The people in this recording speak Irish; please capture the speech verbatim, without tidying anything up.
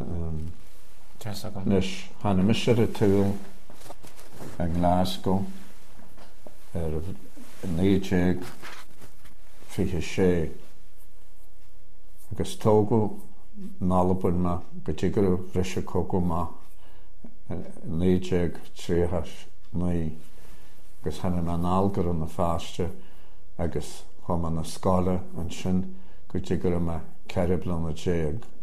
um, Tesagam. Nis hanna misir a túil an Glasgow ar nídéag fiche sé agus tógu nálapun ma go tígur bhrisise cogu ma nídéag tríthas naí agus hanna an álgar an na fáiste agus chum an na scála an sin go tígur ma ceirib le na déag